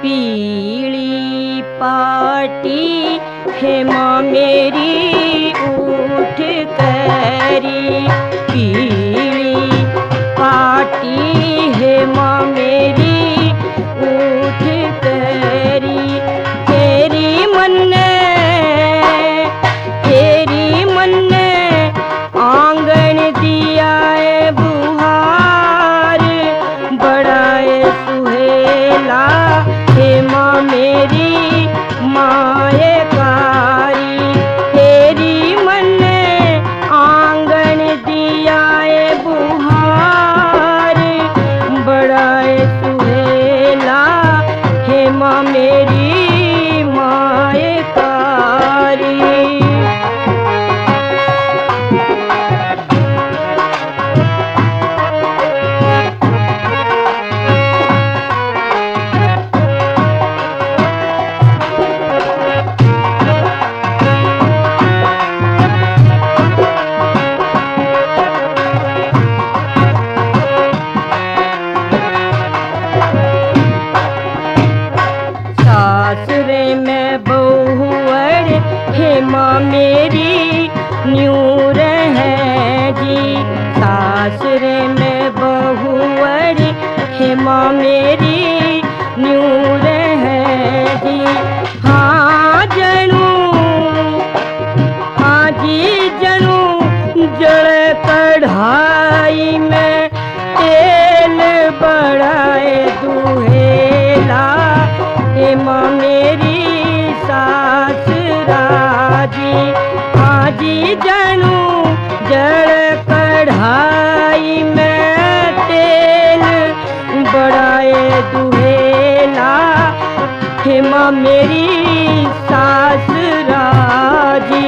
पीली पाटी है माँ मेरी उठ करी, पीली पाटी है माँ मेरी उठ करी। तेरी मन्ने आंगन दिया है बुहार, बड़ाए सुहेला हे माँ मेरी माए कारी। तेरी मन्ने आंगन दिया है बुहार, बड़ाए सुहेला हे माँ मेरी माए कारी। सासरे में बहुअर हे माँ मेरी न्यूर है जी, सासरे में बहुअर हे माँ मेरी न्यूर है जी। हाँ जी जनू जड़ कढ़ाई में तेल बढ़ाए दुहेला हे माँ मेरी सास राजी। हाँ जी जनू जड़ कढ़ाई में तेल बढ़ाए दुहेला हे माँ मेरी सास राजी।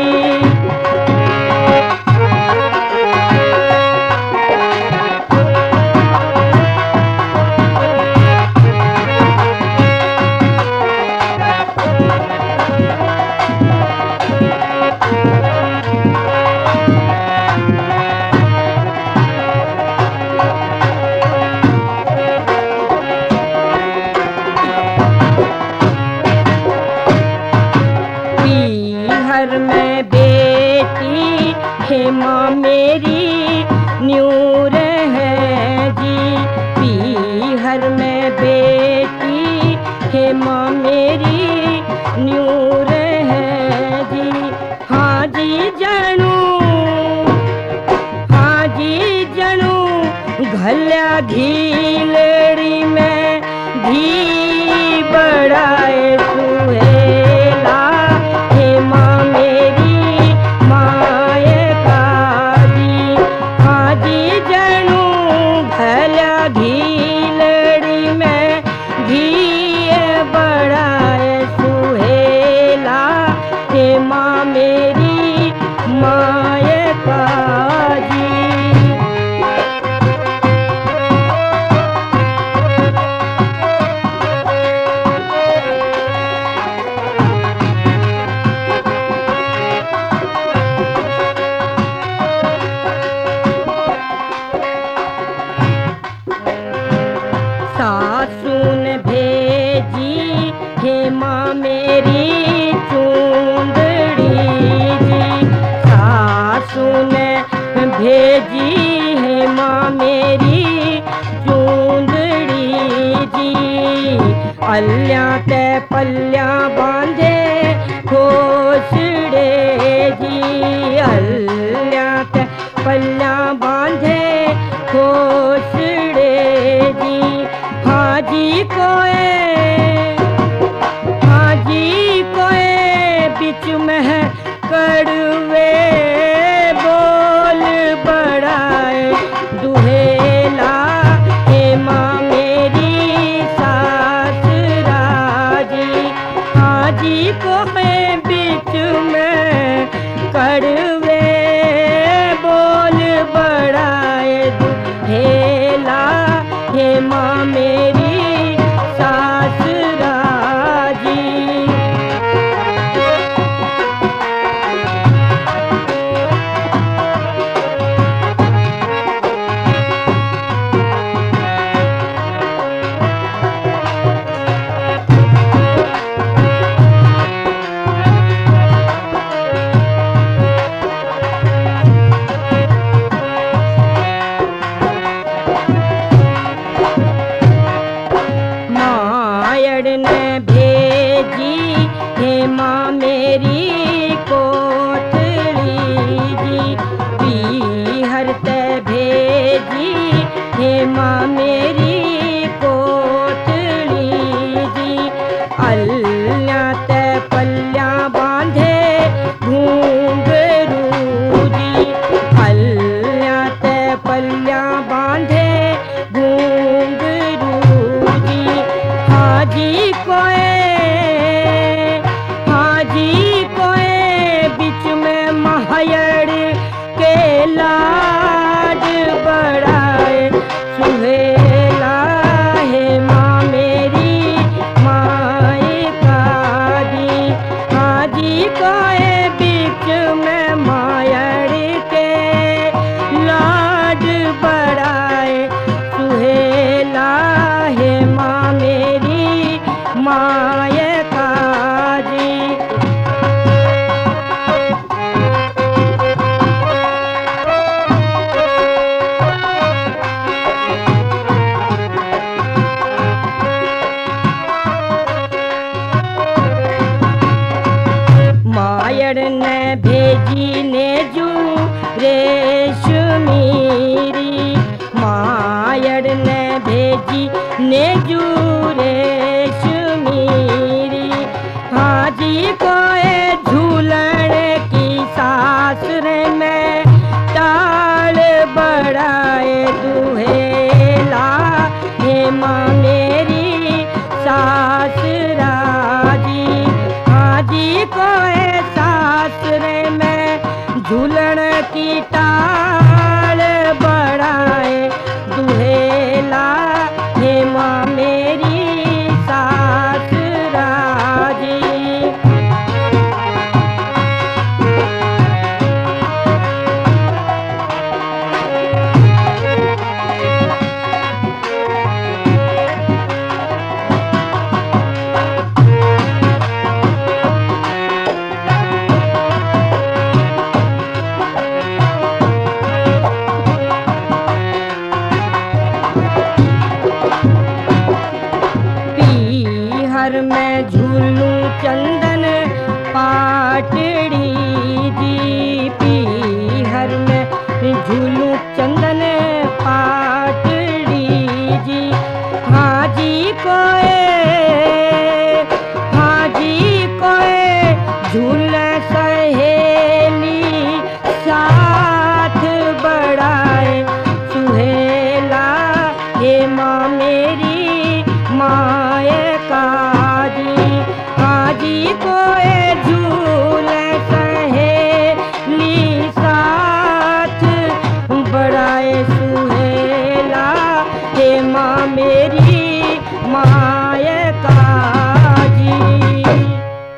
पीहर में बेटी हे माँ मेरी न्यूर है जी, पीहर में बेटी हे माँ मेरी न्यूर है जी। हाँ जी जनू घल्या घी लेड़ी में घी बढ़ाए सुहेला हे माँ मेरी माए काजी। हाँ जी जनू घल्या घी लेड़ी में घी बढ़ाए सुहेला हे माँ मेरी माए काजी। सासू ने भेजी हे माँ मेरी चूंदड़ी जी, सासू ने भेजी है माँ मेरी चूंदड़ी जी। अल्ल्या ते पल्ल्या बांधे खोसड़े जी, अल्ल्या ते पल्ल्या बांधे खोसड़े जी। हाजी कोए बिच में कड़वे बोल बढ़ाए दुहेला हे माँ मेरी सास राजी। हाजी कोए बिच में कड़वे बोल बढ़ाए दुहेला हे माँ मेरी सास राजी। माय काजी। मायड़ ने भेजी ने जू रेशमीरी, मायड़ ने भेजी ने जू रेशमीरी। हाजी कोए झूलन की सासुर में टाल बढ़ाए दुहेला, हे माँ मेरी सास राजी। हाजी कोए सासुर में झूलन की टाल बढ़ाए दुहेला, हे माँ मेरी सास राजी। पीहर में झूलूं चंद